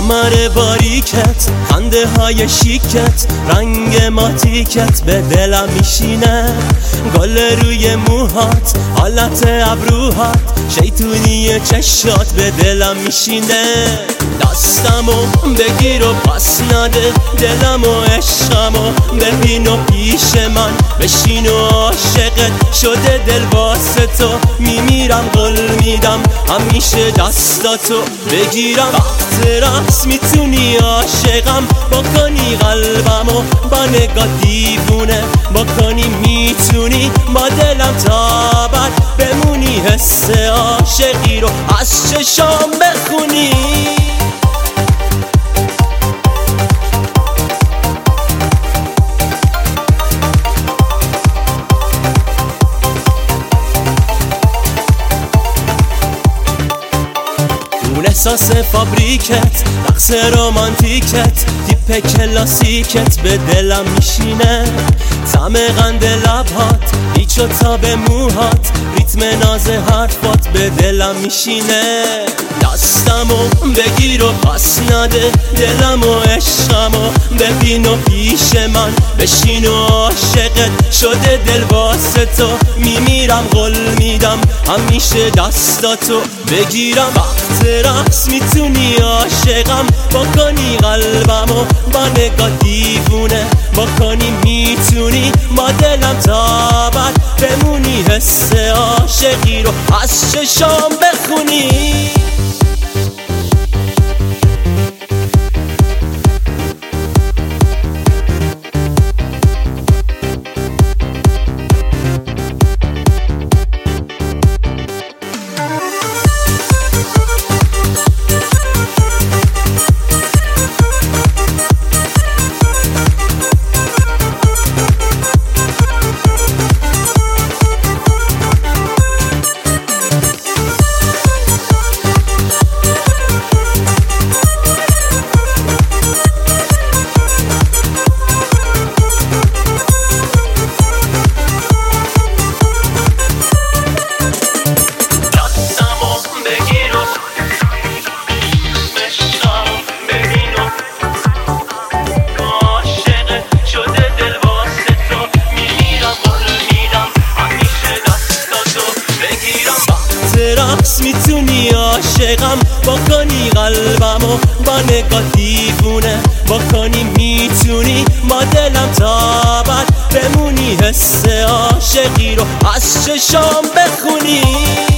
کمر باریکت، خنده های شیکت، رنگ ماتیکت به دلم میشینه. گل روی موهات، حالت ابروهات، شیطونی چشات به دلم میشینه. دستمو بگیر و پس نده، دلم و عشقمو ببین و پیش من بشین و عاشقت شده دل واسه تو میمیرم. قول میدم همیشه دستاتو بگیرم. وقت رقص میتونی عاشقم بکنی، قلبمو با نگاه دیوونه بکنی. میتونی با دلم تا بعد بمونی، حس عاشقی رو از چشام بخونی. اون احساس فابریکت، رقص رومانتیکت، تیپ کلاسیکت به دلم میشینه. طعم قند لبهات، پیچ و تاب موهات، ریتم ناز حرفات به دلم میشینه. دستمو بگیر و پس نده، دلم و عشقمو ببین و پیش من بشین و عاشقت شده دل واسه تو میمیرم. قول میدم همیشه دستاتو بگیرم. وقت رقص میتونی عاشقم بکنی، قلبمو با نگاه دیوونه بکنی. میتونی با دلم تا بعد بمونی، حس عاشقی رو از چشام بخونی. رقص میتونی عاشقم بکنی، قلبمو با نگاه دیوونه بکنی. میتونی با دلم تا بعد بمونی، حس عاشقی رو از چشام بخونی.